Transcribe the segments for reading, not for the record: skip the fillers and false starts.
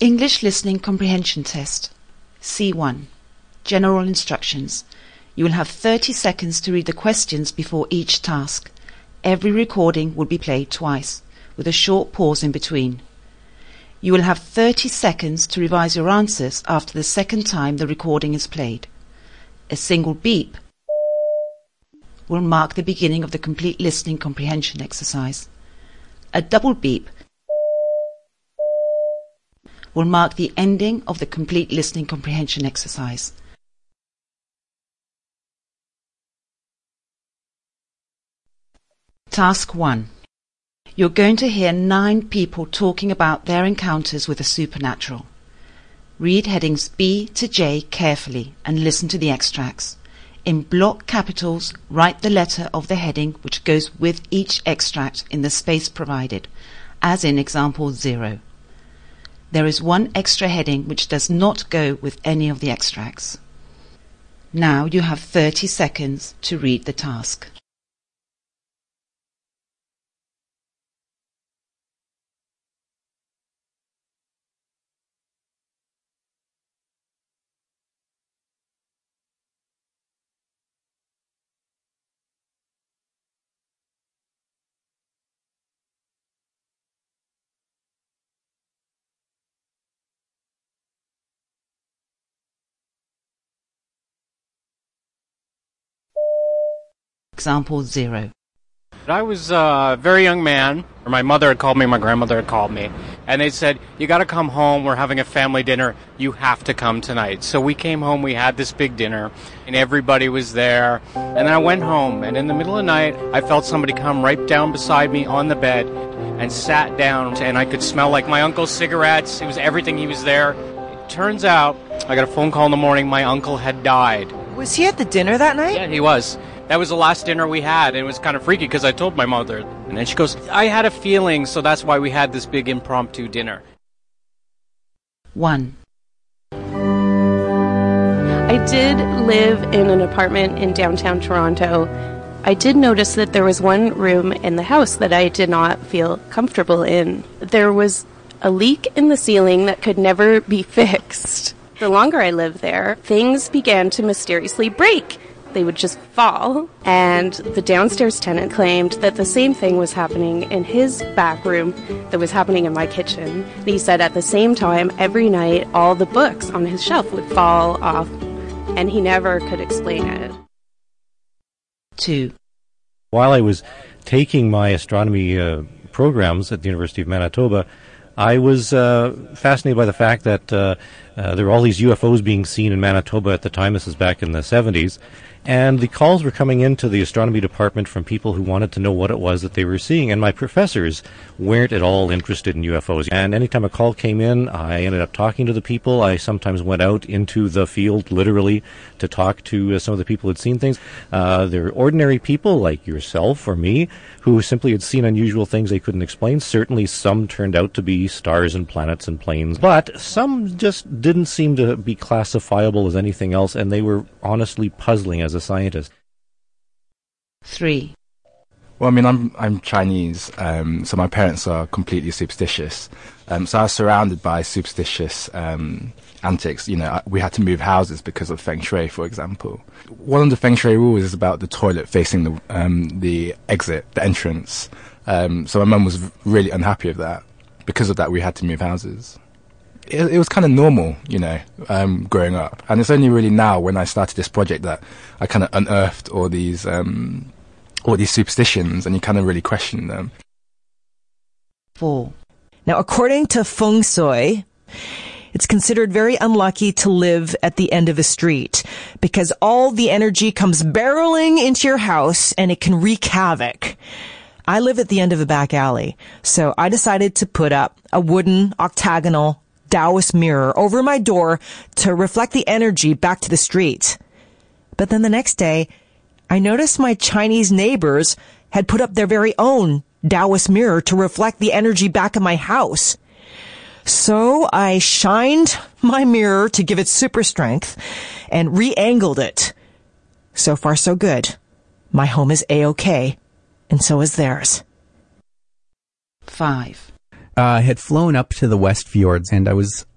English Listening Comprehension Test. C1. General Instructions. You will have 30 seconds to read the questions before each task. Every recording will be played twice, with a short pause in between. You will have 30 seconds to revise your answers after the second time the recording is played. A single beep will mark the beginning of the complete listening comprehension exercise. A double beep will mark the ending of the complete listening comprehension exercise. Task 1. You're going to hear 9 people talking about their encounters with the supernatural. Read headings B to J carefully and listen to the extracts. In block capitals, write the letter of the heading which goes with each extract in the space provided, as in example 0. There is one extra heading which does not go with any of the extracts. Now you have 30 seconds to read the task. Example 0. I was a very young man. My mother had called me, my grandmother had called me, and they said, you got to come home, we're having a family dinner, you have to come tonight. So we came home, we had this big dinner, and everybody was there. And then I went home, and in the middle of the night, I felt somebody come right down beside me on the bed and sat down, and I could smell like my uncle's cigarettes. It was everything, he was there. It turns out, I got a phone call in the morning, my uncle had died. Was he at the dinner that night? Yeah, he was. That was the last dinner we had, and it was kind of freaky because I told my mother. And then she goes, I had a feeling, so that's why we had this big impromptu dinner. 1. I did live in an apartment in downtown Toronto. I did notice that there was one room in the house that I did not feel comfortable in. There was a leak in the ceiling that could never be fixed. The longer I lived there, things began to mysteriously break. They would just fall, and the downstairs tenant claimed that the same thing was happening in his back room that was happening in my kitchen. He said at the same time, every night, all the books on his shelf would fall off, and he never could explain it. 2. While I was taking my astronomy programs at the University of Manitoba, I was fascinated by the fact that there were all these UFOs being seen in Manitoba at the time. This is back in the 70s. And the calls were coming into the astronomy department from people who wanted to know what it was that they were seeing. And my professors weren't at all interested in UFOs. And anytime a call came in, I ended up talking to the people. I sometimes went out into the field, literally, to talk to some of the people who had seen things. There were ordinary people like yourself or me who simply had seen unusual things they couldn't explain. Certainly some turned out to be stars and planets and planes. But some just didn't seem to be classifiable as anything else, and they were honestly puzzling as a scientist. 3. Well, I mean, I'm Chinese, so my parents are completely superstitious. So I was surrounded by superstitious antics. You know, we had to move houses because of Feng Shui, for example. One of the Feng Shui rules is about the toilet facing the exit, the entrance. So my mum was really unhappy with that. Because of that, we had to move houses. It was kind of normal, you know, growing up. And it's only really now when I started this project that I kind of unearthed all these superstitions, and you kind of really question them. 4. Now, according to Feng Shui, it's considered very unlucky to live at the end of a street because all the energy comes barreling into your house and it can wreak havoc. I live at the end of a back alley, so I decided to put up a wooden octagonal Taoist mirror over my door to reflect the energy back to the street. But then the next day, I noticed my Chinese neighbors had put up their very own Taoist mirror to reflect the energy back in my house. So I shined my mirror to give it super strength and re-angled it. So far, so good. My home is A-OK, and so is theirs. 5. I had flown up to the West Fjords, and I was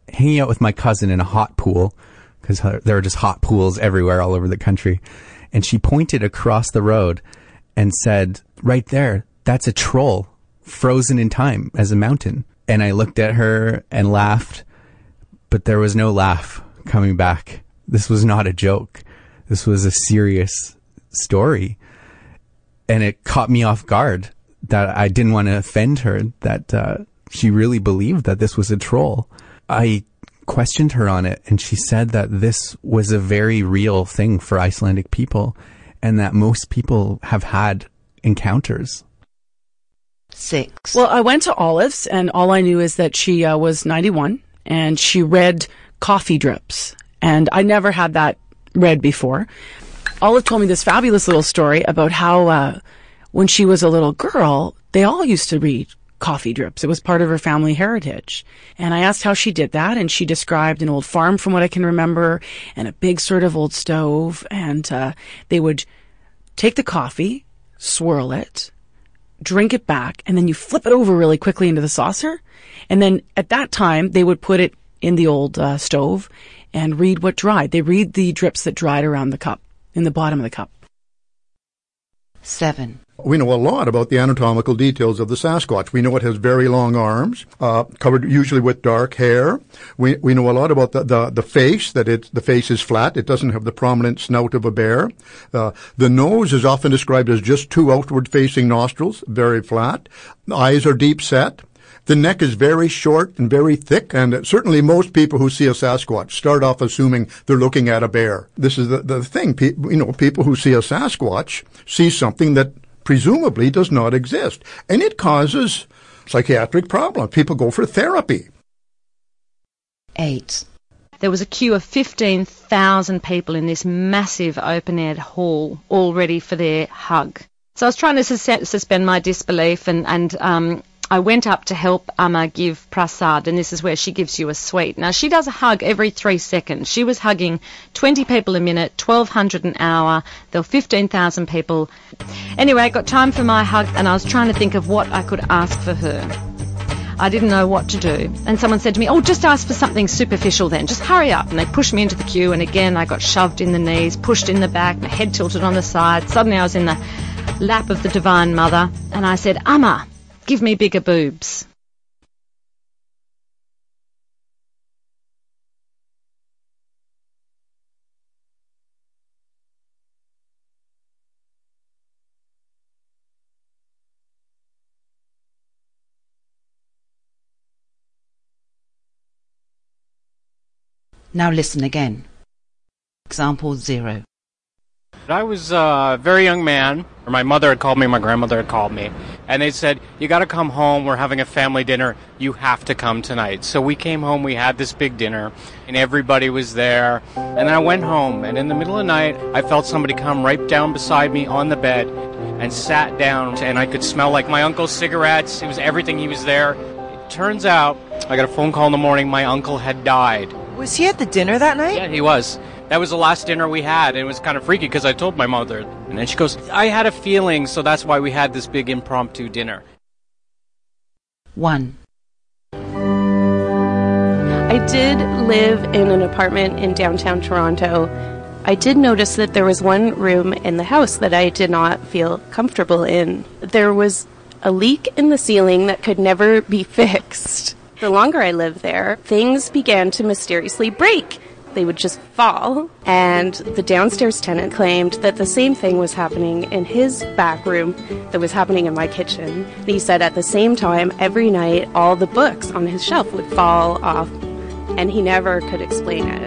hanging out with my cousin in a hot pool, because there are just hot pools everywhere all over the country. And she pointed across the road and said, right there, that's a troll frozen in time as a mountain. And I looked at her and laughed, but there was no laugh coming back. This was not a joke. This was a serious story. And it caught me off guard that I didn't want to offend her, that she really believed that this was a troll. I questioned her on it, and she said that this was a very real thing for Icelandic people, and that most people have had encounters. 6. Well, I went to Olive's, and all I knew is that she was 91, and she read coffee drips, and I never had that read before. Olive told me this fabulous little story about how when she was a little girl, they all used to read coffee drips. It was part of her family heritage. And I asked how she did that, and she described an old farm from what I can remember, and a big sort of old stove, and they would take the coffee, swirl it, drink it back, and then you flip it over really quickly into the saucer. And then at that time, they would put it in the old stove and read what dried. They read the drips that dried around the cup, in the bottom of the cup. 7. We know a lot about the anatomical details of the Sasquatch. We know it has very long arms, covered usually with dark hair. We know a lot about the face, that the face is flat. It doesn't have the prominent snout of a bear. The nose is often described as just 2 outward-facing nostrils, very flat. The eyes are deep set. The neck is very short and very thick, and certainly most people who see a Sasquatch start off assuming they're looking at a bear. This is the thing. People who see a Sasquatch see something that presumably does not exist, and it causes psychiatric problems. People go for therapy. 8. There was a queue of 15,000 people in this massive open-air hall, all ready for their hug. So I was trying to suspend my disbelief, and I went up to help Amma give prasad, and this is where she gives you a sweet. Now, she does a hug every 3 seconds. She was hugging 20 people a minute, 1,200 an hour. There were 15,000 people. Anyway, I got time for my hug, and I was trying to think of what I could ask for her. I didn't know what to do. And someone said to me, just ask for something superficial then. Just hurry up. And they pushed me into the queue, and again, I got shoved in the knees, pushed in the back, my head tilted on the side. Suddenly I was in the lap of the Divine Mother, and I said, Amma, give me bigger boobs. Now listen again. Example 0. I was a very young man. My mother had called me, my grandmother had called me, and they said, you got to come home, we're having a family dinner, you have to come tonight. So we came home, we had this big dinner, and everybody was there, and then I went home, and in the middle of the night, I felt somebody come right down beside me on the bed and sat down, and I could smell like my uncle's cigarettes, it was everything, he was there. It turns out, I got a phone call in the morning, my uncle had died. Was he at the dinner that night? Yeah, he was. That was the last dinner we had, and it was kind of freaky because I told my mother. And then she goes, I had a feeling, so that's why we had this big impromptu dinner. 1. I did live in an apartment in downtown Toronto. I did notice that there was one room in the house that I did not feel comfortable in. There was a leak in the ceiling that could never be fixed. The longer I lived there, things began to mysteriously break. They would just fall, and the downstairs tenant claimed that the same thing was happening in his back room that was happening in my kitchen. And he said at the same time, every night, all the books on his shelf would fall off, and he never could explain it.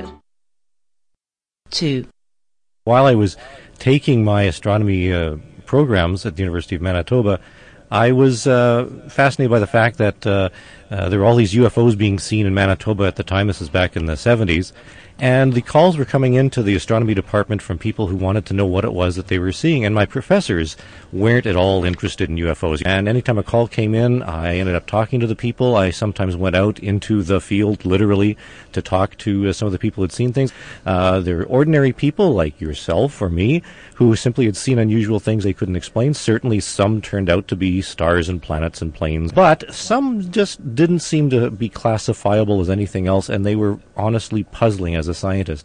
2. While I was taking my astronomy programs at the University of Manitoba, I was fascinated by the fact that there were all these UFOs being seen in Manitoba at the time. This is back in the 70s. And the calls were coming into the astronomy department from people who wanted to know what it was that they were seeing. And my professors weren't at all interested in UFOs. And anytime a call came in, I ended up talking to the people. I sometimes went out into the field, literally, to talk to some of the people who had seen things. There were ordinary people like yourself or me who simply had seen unusual things they couldn't explain. Certainly some turned out to be stars and planets and planes. But some just didn't seem to be classifiable as anything else, and they were honestly puzzling as a scientist.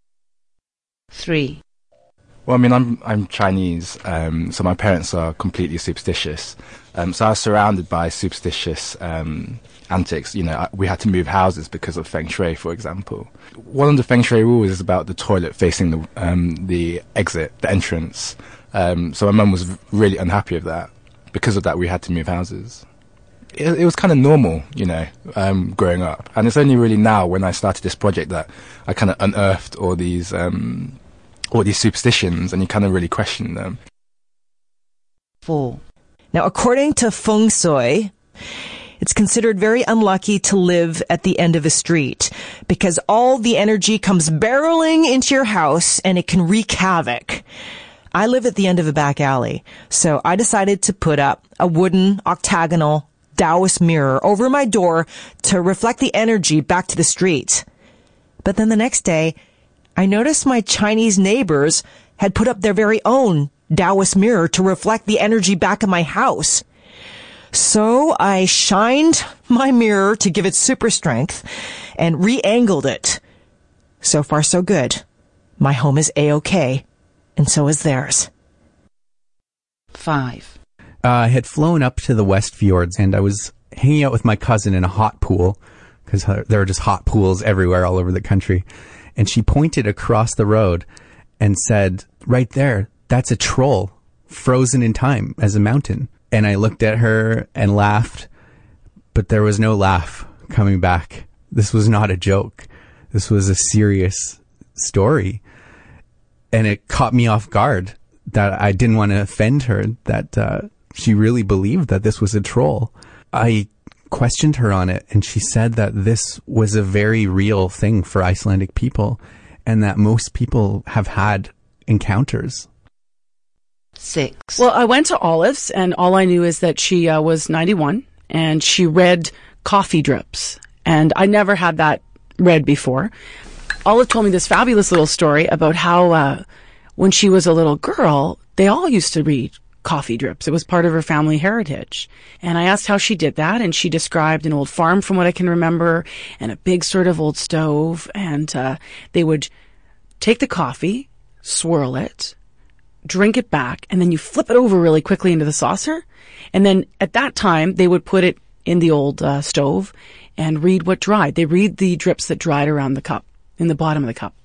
3. Well, I mean, I'm Chinese, so my parents are completely superstitious. So I was surrounded by superstitious antics. You know, we had to move houses because of feng shui, for example. One of the feng shui rules is about the toilet facing the exit, the entrance. So my mum was really unhappy with that. Because of that, we had to move houses. It was kind of normal, you know, growing up. And it's only really now when I started this project that I kind of unearthed all these superstitions, and you kind of really question them. 4. Now, according to feng shui, it's considered very unlucky to live at the end of a street because all the energy comes barreling into your house and it can wreak havoc. I live at the end of a back alley, so I decided to put up a wooden octagonal Taoist mirror over my door to reflect the energy back to the street. But then the next day, I noticed my Chinese neighbors had put up their very own Taoist mirror to reflect the energy back in my house. So I shined my mirror to give it super strength and re-angled it. So far, so good. My home is A-OK, and so is theirs. 5. I had flown up to the West Fjords, and I was hanging out with my cousin in a hot pool, because there are just hot pools everywhere all over the country. And she pointed across the road and said, right there, that's a troll, frozen in time as a mountain. And I looked at her and laughed, but there was no laugh coming back. This was not a joke. This was a serious story. And it caught me off guard that I didn't want to offend her, that she really believed that this was a troll. I questioned her on it, and she said that this was a very real thing for Icelandic people, and that most people have had encounters. 6. Well, I went to Olive's, and all I knew is that she was 91, and she read coffee drips, and I never had that read before. Olive told me this fabulous little story about how when she was a little girl, they all used to read coffee drips. It was part of her family heritage. And I asked how she did that, and she described an old farm from what I can remember, and a big sort of old stove, and they would take the coffee, swirl it, drink it back, and then you flip it over really quickly into the saucer. And then at that time, they would put it in the old stove and read what dried. They read the drips that dried around the cup, in the bottom of the cup.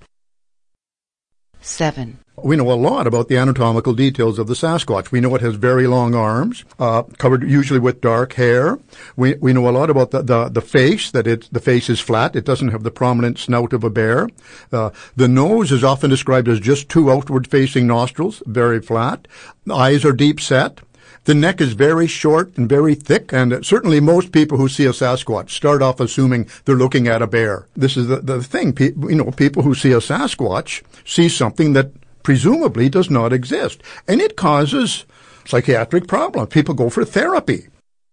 7. We know a lot about the anatomical details of the Sasquatch. We know it has very long arms, covered usually with dark hair. We know a lot about the face, that the face is flat. It doesn't have the prominent snout of a bear. The nose is often described as just 2 outward-facing nostrils, very flat. The eyes are deep set. The neck is very short and very thick, and certainly most people who see a Sasquatch start off assuming they're looking at a bear. This is the thing. People who see a Sasquatch see something that presumably does not exist, and it causes psychiatric problems. People go for therapy.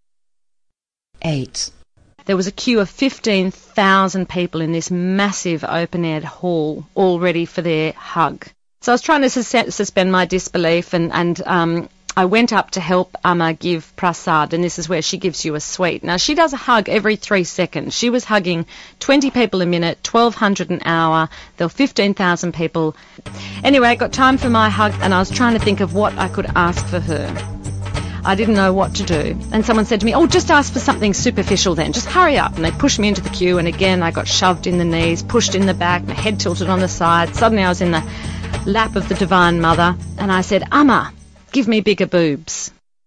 8. There was a queue of 15,000 people in this massive open-air hall, all ready for their hug. So I was trying to suspend my disbelief, and I went up to help Amma give prasad, and this is where she gives you a sweet. Now, she does a hug every 3 seconds. She was hugging 20 people a minute, 1,200 an hour. There were 15,000 people. Anyway, I got time for my hug, and I was trying to think of what I could ask for her. I didn't know what to do. And someone said to me, just ask for something superficial then. Just hurry up. And they pushed me into the queue, and again, I got shoved in the knees, pushed in the back, my head tilted on the side. Suddenly I was in the lap of the Divine Mother, and I said, Amma, give me bigger boobs.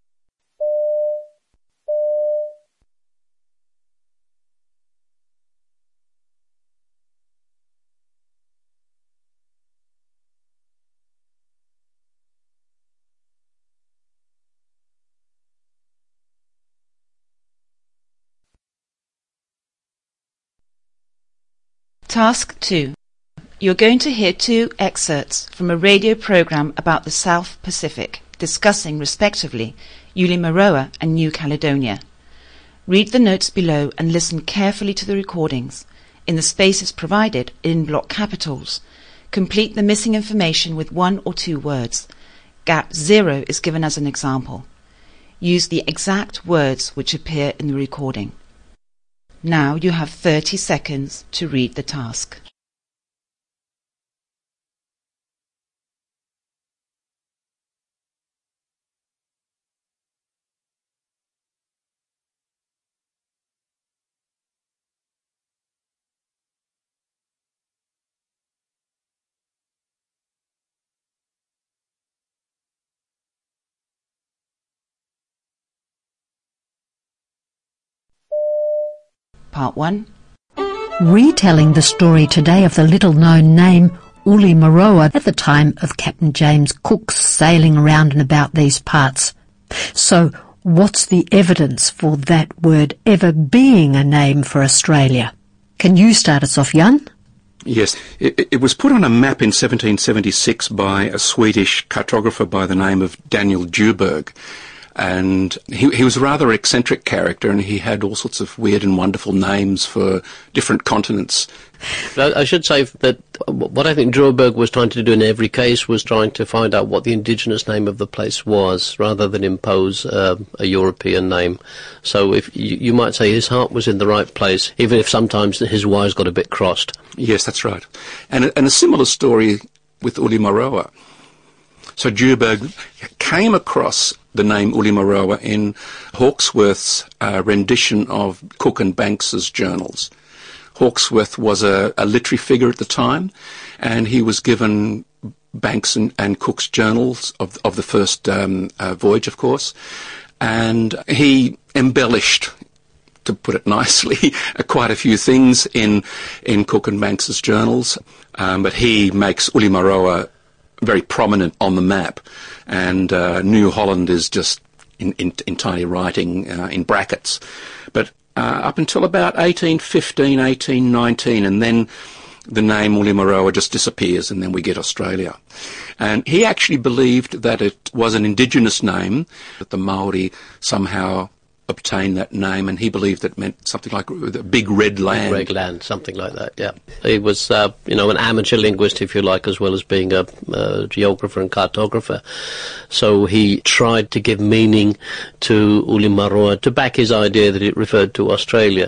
Task 2. You're going to hear 2 excerpts from a radio program about the South Pacific, discussing, respectively, Ulimaroa and New Caledonia. Read the notes below and listen carefully to the recordings, in the spaces provided in block capitals. Complete the missing information with 1 or 2 words. Gap 0 is given as an example. Use the exact words which appear in the recording. Now you have 30 seconds to read the task. Part 1. Retelling the story today of the little-known name Ulimaroa at the time of Captain James Cook's sailing around and about these parts. So, what's the evidence for that word ever being a name for Australia? Can you start us off, Jan? Yes, it was put on a map in 1776 by a Swedish cartographer by the name of Daniel Djurberg. And he was a rather eccentric character, and he had all sorts of weird and wonderful names for different continents. I should say that what I think Djurberg was trying to do in every case was trying to find out what the indigenous name of the place was, rather than impose a European name. So if you might say his heart was in the right place, even if sometimes his wires got a bit crossed. Yes, that's right. And a similar story with Ulimaroa. So Djurberg came across the name Ulimaroa in Hawkesworth's rendition of Cook and Banks's journals. Hawkesworth was a literary figure at the time, and he was given Banks and Cook's journals of the first voyage, of course, and he embellished, to put it nicely, quite a few things in Cook and Banks's journals, but he makes Ulimaroa very prominent on the map, and New Holland is just in tiny writing in brackets. But up until about 1815, 1819, and then the name Ulimaroa just disappears, and then we get Australia. And he actually believed that it was an indigenous name, that the Maori somehow obtained that name, and he believed that meant something like the big red land. Big red land, something like that, yeah. He was, an amateur linguist, if you like, as well as being a geographer and cartographer. So he tried to give meaning to Ulimaroa to back his idea that it referred to Australia.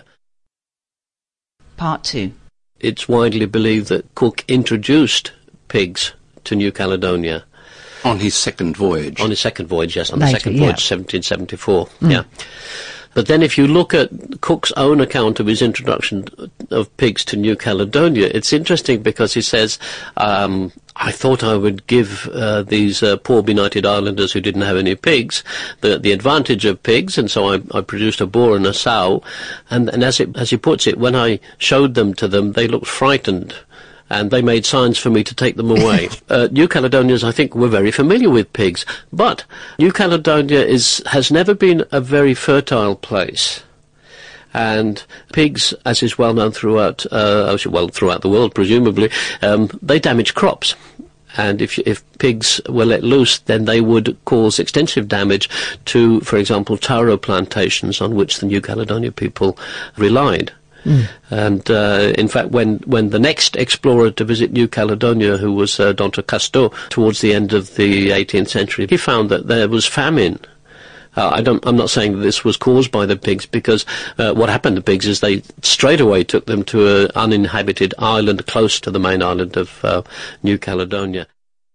Part 2. It's widely believed that Cook introduced pigs to New Caledonia. On his second voyage. On his second voyage, yes. On Later, the second voyage, 1774, yeah. But then if you look at Cook's own account of his introduction of pigs to New Caledonia, it's interesting because he says, I thought I would give these poor benighted islanders who didn't have any pigs the advantage of pigs, and so I produced a boar and a sow, and as he puts it, when I showed them to them, they looked frightened, and they made signs for me to take them away. New Caledonians, I think, were very familiar with pigs, but New Caledonia has never been a very fertile place. And pigs, as is well known throughout the world, presumably, they damage crops. And if pigs were let loose, then they would cause extensive damage to, for example, taro plantations on which the New Caledonia people relied. And in fact, when the next explorer to visit New Caledonia, who was Dr. Cousteau, towards the end of the 18th century, he found that there was famine. I'm not saying that this was caused by the pigs, because what happened to pigs is they straight away took them to an uninhabited island close to the main island of New Caledonia.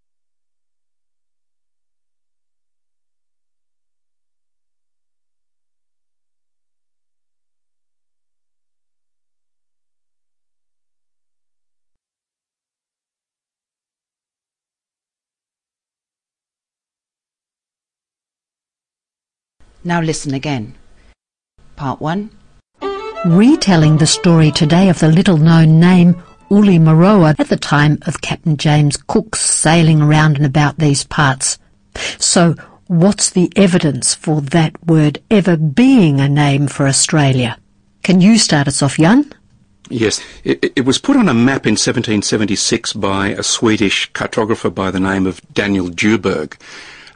Now listen again. Part 1. Retelling the story today of the little-known name Ulimaroa at the time of Captain James Cook's sailing around and about these parts. So, what's the evidence for that word ever being a name for Australia? Can you start us off, Jan? Yes, it was put on a map in 1776 by a Swedish cartographer by the name of Daniel Djurberg.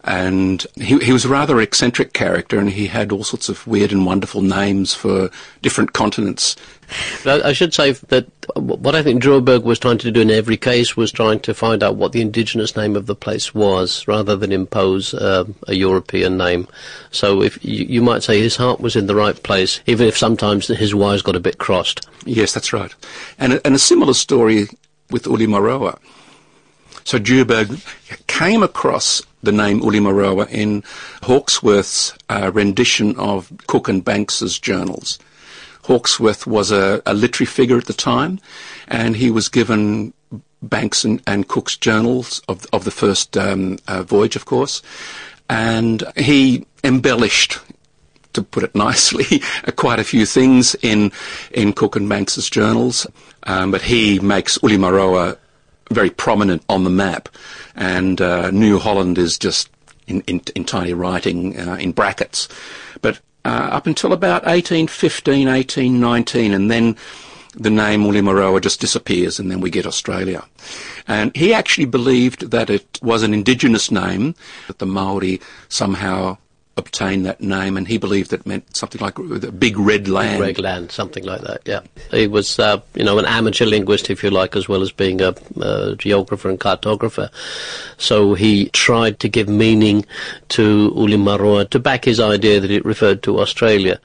And he was a rather eccentric character, and he had all sorts of weird and wonderful names for different continents. I should say that what I think Joburg was trying to do in every case was trying to find out what the indigenous name of the place was, rather than impose a European name. So if you might say his heart was in the right place, even if sometimes his wires got a bit crossed. Yes, that's right. And a similar story with Ulimaroa. So Joburg came across the name Ulimaroa in Hawkesworth's rendition of Cook and Banks's journals. Hawkesworth was a literary figure at the time, and he was given Banks and Cook's journals of the first voyage, of course, and he embellished, to put it nicely, quite a few things in Cook and Banks's journals, but he makes Ulimaroa very prominent on the map, and New Holland is just in tiny writing in brackets. But up until about 1815, 1819, and then the name Ulimaroa just disappears, and then we get Australia. And he actually believed that it was an indigenous name, that the Maori somehow obtained that name, and he believed that meant something like the big red land. Big red land, something like that, yeah. He was, an amateur linguist, if you like, as well as being a geographer and cartographer. So he tried to give meaning to Ulimaroa to back his idea that it referred to Australia.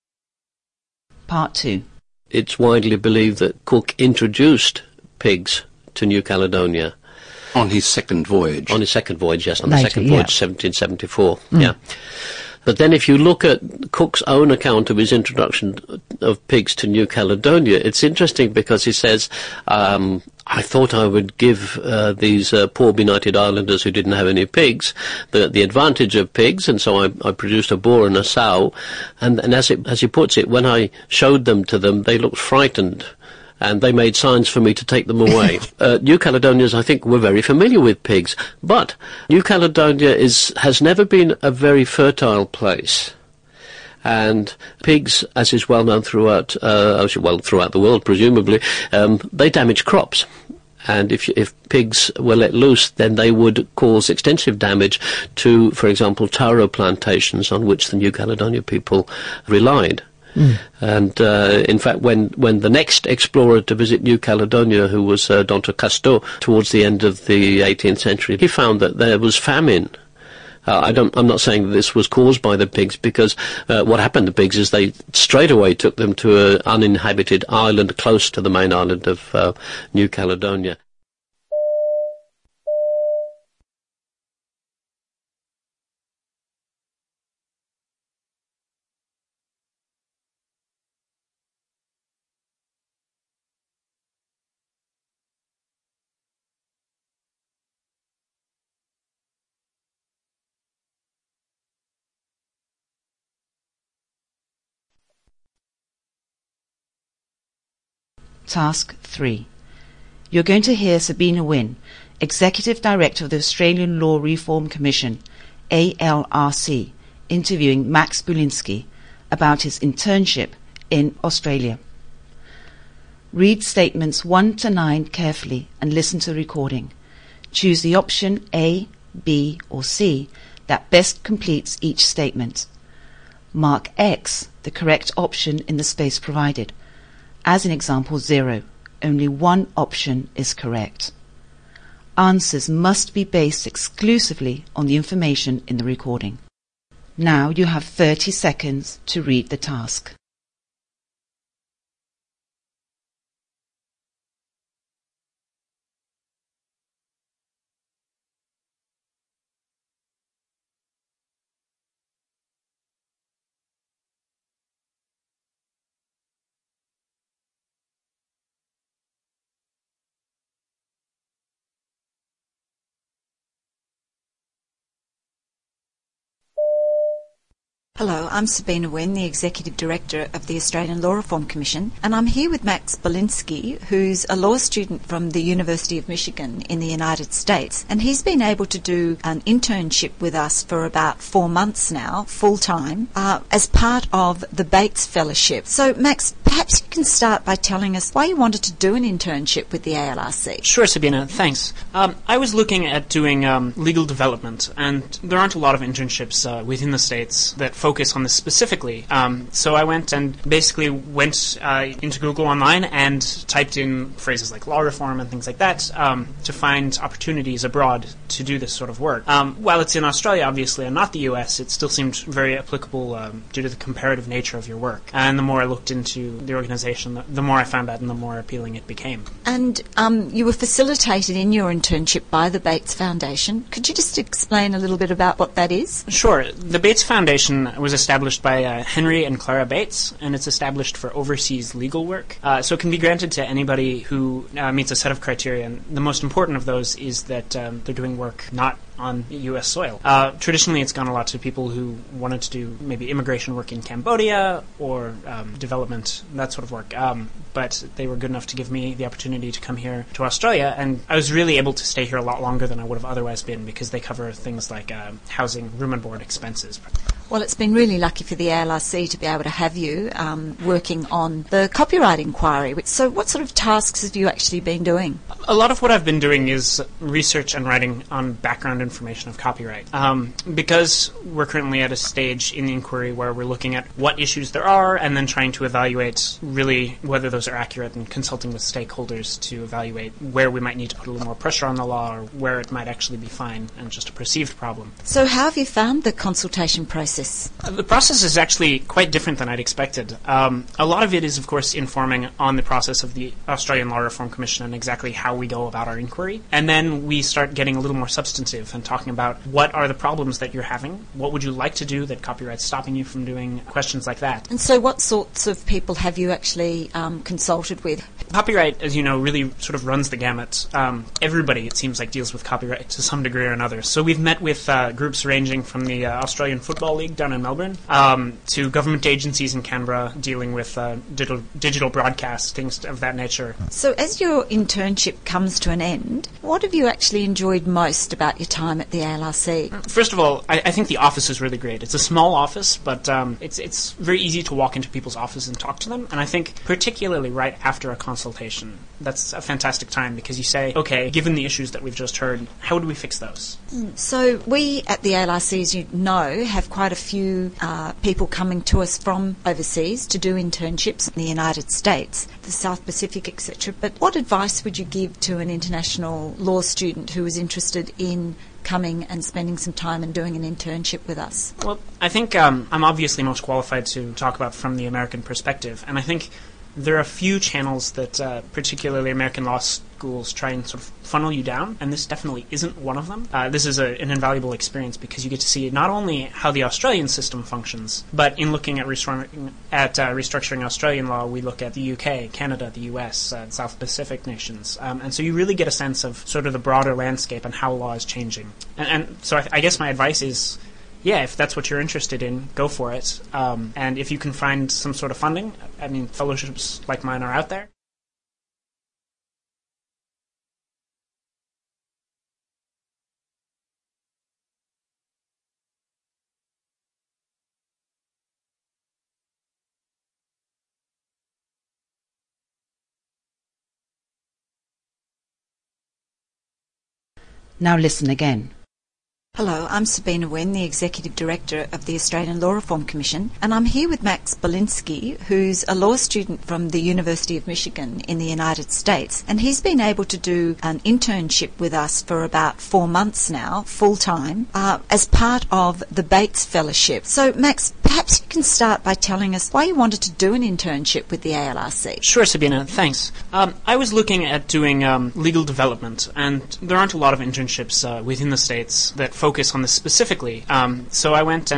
Part 2. It's widely believed that Cook introduced pigs to New Caledonia. On his second voyage. On his second voyage, yes. On Later, the second voyage, yeah. 1774, yeah. But then if you look at Cook's own account of his introduction of pigs to New Caledonia, it's interesting because he says, I thought I would give these poor benighted islanders who didn't have any pigs the advantage of pigs, and so I produced a boar and a sow, and as he puts it, when I showed them to them, they looked frightened, and they made signs for me to take them away. New Caledonians, I think, were very familiar with pigs, but New Caledonia has never been a very fertile place. And pigs, as is well known throughout the world, presumably, they damage crops. And if pigs were let loose, then they would cause extensive damage to, for example, taro plantations on which the New Caledonia people relied. And in fact, when the next explorer to visit New Caledonia, who was Dr. Cousteau, towards the end of the 18th century, he found that there was famine. I'm not saying that this was caused by the pigs, because what happened to pigs is they straight away took them to an uninhabited island close to the main island of New Caledonia. Task 3. You're going to hear Sabina Wynne, Executive Director of the Australian Law Reform Commission, ALRC, interviewing Max Bulinski about his internship in Australia. Read statements 1 to 9 carefully and listen to the recording. Choose the option A, B, or C that best completes each statement. Mark X, the correct option in the space provided. As in example 0, only one option is correct. Answers must be based exclusively on the information in the recording. Now you have 30 seconds to read the task. Hello, I'm Sabina Wynn, the Executive Director of the Australian Law Reform Commission, and I'm here with Max Belinsky, who's a law student from the University of Michigan in the United States, and he's been able to do an internship with us for about 4 months now, full-time, as part of the Bates Fellowship. So, Max, perhaps you can start by telling us why you wanted to do an internship with the ALRC. Sure, Sabina, thanks. I was looking at doing legal development, and there aren't a lot of internships within the States that focus on this specifically. So I went into Google online and typed in phrases like law reform and things like that to find opportunities abroad to do this sort of work. While it's in Australia, obviously, and not the US, it still seemed very applicable due to the comparative nature of your work. And the more I looked into the organization, the more I found out and the more appealing it became. And you were facilitated in your internship by the Bates Foundation. Could you just explain a little bit about what that is? Sure. The Bates Foundation was established by Henry and Clara Bates, and it's established for overseas legal work. So it can be granted to anybody who meets a set of criteria, and the most important of those is that they're doing work not on U.S. soil. Traditionally, it's gone a lot to people who wanted to do maybe immigration work in Cambodia or development, that sort of work. But they were good enough to give me the opportunity to come here to Australia, and I was really able to stay here a lot longer than I would have otherwise been because they cover things like housing, room and board expenses. Well, it's been really lucky for the ALRC to be able to have you working on the copyright inquiry. So what sort of tasks have you actually been doing? A lot of what I've been doing is research and writing on background information of copyright. Because we're currently at a stage in the inquiry where we're looking at what issues there are and then trying to evaluate really whether those are accurate and consulting with stakeholders to evaluate where we might need to put a little more pressure on the law or where it might actually be fine and just a perceived problem. So how have you found the consultation process? The process is actually quite different than I'd expected. A lot of it is, of course, informing on the process of the Australian Law Reform Commission and exactly how we go about our inquiry. And then we start getting a little more substantive and talking about what are the problems that you're having, what would you like to do that copyright's stopping you from doing, questions like that. And so what sorts of people have you actually consulted with? Copyright, as you know, really sort of runs the gamut. Everybody, it seems like, deals with copyright to some degree or another. So we've met with groups ranging from the Australian Football League down in Melbourne to government agencies in Canberra dealing with digital broadcast, things of that nature. So as your internship comes to an end, what have you actually enjoyed most about your time at the ALRC? First of all, I think the office is really great. It's a small office, but it's very easy to walk into people's offices and talk to them. And I think particularly right after a consultation, that's a fantastic time because you say, okay, given the issues that we've just heard, how would we fix those? So we at the ALRC, as you know, have quite a few people coming to us from overseas to do internships in the United States, the South Pacific, etc. But what advice would you give to an international law student who is interested in coming and spending some time and doing an internship with us? Well, I think I'm obviously most qualified to talk about from the American perspective, and I think there are a few channels that particularly American law schools try and sort of funnel you down, and this definitely isn't one of them. This is an invaluable experience because you get to see not only how the Australian system functions, but in looking at restructuring Australian law, we look at the UK, Canada, the US, South Pacific nations. And so you really get a sense of sort of the broader landscape and how law is changing. And so I guess my advice is, yeah, if that's what you're interested in, go for it. And if you can find some sort of funding, I mean, fellowships like mine are out there. Now listen again. Hello, I'm Sabina Wynn, the Executive Director of the Australian Law Reform Commission, and I'm here with Max Belinsky, who's a law student from the University of Michigan in the United States, and he's been able to do an internship with us for about 4 months now, full-time, as part of the Bates Fellowship. So, Max, perhaps you can start by telling us why you wanted to do an internship with the ALRC. Sure, Sabina, thanks. I was looking at doing legal development, and there aren't a lot of internships within the States that focus focus on this specifically. So I went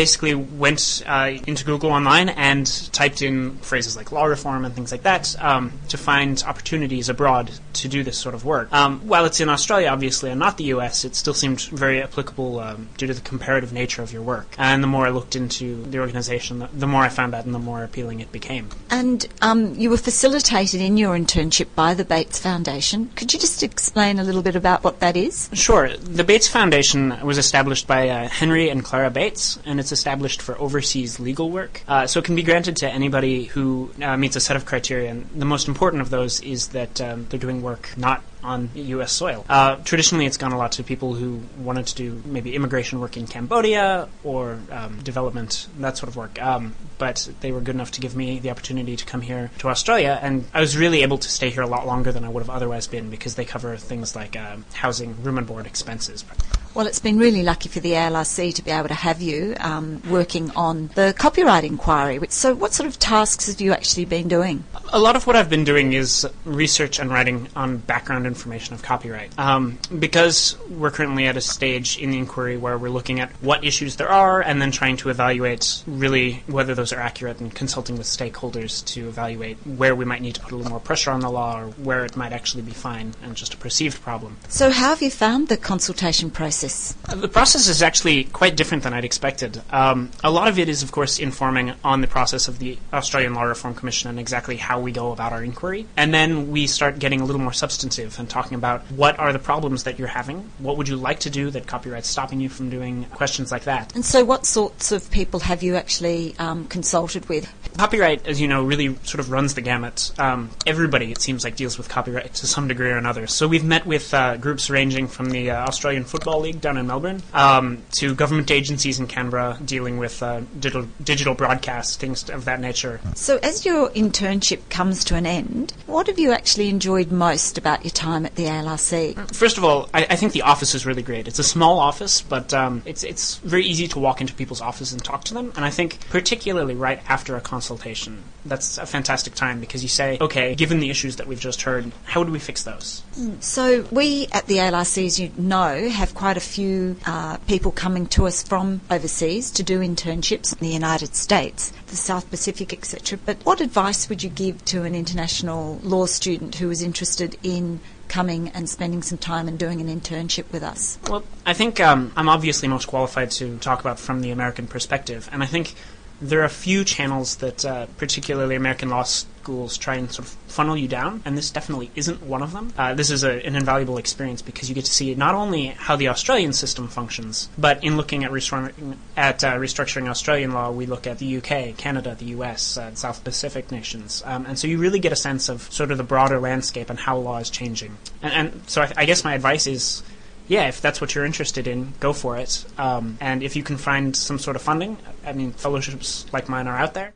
into Google online and typed in phrases like law reform and things like that to find opportunities abroad to do this sort of work. While it's in Australia, obviously, and not the US, it still seemed very applicable due to the comparative nature of your work. And the more I looked into the organization, the more I found out and the more appealing it became. And you were facilitated in your internship by the Bates Foundation. Could you just explain a little bit about what that is? Sure. The Bates Foundation was established by Henry and Clara Bates, and it's established for overseas legal work. So it can be granted to anybody who meets a set of criteria, and the most important of those is that they're doing work not on U.S. soil. Traditionally, it's gone a lot to people who wanted to do maybe immigration work in Cambodia or development, that sort of work. But they were good enough to give me the opportunity to come here to Australia, and I was really able to stay here a lot longer than I would have otherwise been because they cover things like housing, room and board expenses. Well, it's been really lucky for the ALRC to be able to have you working on the copyright inquiry. So what sort of tasks have you actually been doing? A lot of what I've been doing is research and writing on background information of copyright. Because we're currently at a stage in the inquiry where we're looking at what issues there are and then trying to evaluate really whether those are accurate and consulting with stakeholders to evaluate where we might need to put a little more pressure on the law or where it might actually be fine and just a perceived problem. So how have you found the consultation process? The process is actually quite different than I'd expected. A lot of it is, of course, informing on the process of the Australian Law Reform Commission and exactly how we go about our inquiry. And then we start getting a little more substantive and talking about what are the problems that you're having, what would you like to do that copyright's stopping you from doing, questions like that. And so what sorts of people have you actually consulted with? Copyright, as you know, really sort of runs the gamut. Everybody, it seems like, deals with copyright to some degree or another. So we've met with groups ranging from the Australian Football League down in Melbourne to government agencies in Canberra dealing with digital broadcast, things of that nature. So as your internship comes to an end, what have you actually enjoyed most about your time at the ALRC? First of all, I think the office is really great. It's a small office, but it's very easy to walk into people's offices and talk to them. And I think particularly right after a consultation, that's a fantastic time because you say, okay, given the issues that we've just heard, how would we fix those? So we at the ALRC, as you know, have quite a few people coming to us from overseas to do internships in the United States, the South Pacific, etc. But what advice would you give to an international law student who is interested in coming and spending some time and doing an internship with us? Well, I think I'm obviously most qualified to talk about from the American perspective, and I think there are a few channels that particularly American law schools try and sort of funnel you down, and this definitely isn't one of them. This is an invaluable experience because you get to see not only how the Australian system functions, but in looking at restructuring Australian law, we look at the UK, Canada, the US, South Pacific nations. And so you really get a sense of sort of the broader landscape and how law is changing. And so I guess my advice is, yeah, if that's what you're interested in, go for it. And if you can find some sort of funding, I mean, fellowships like mine are out there.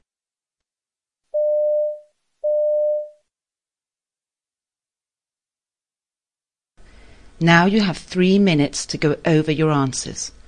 Now you have 3 minutes to go over your answers.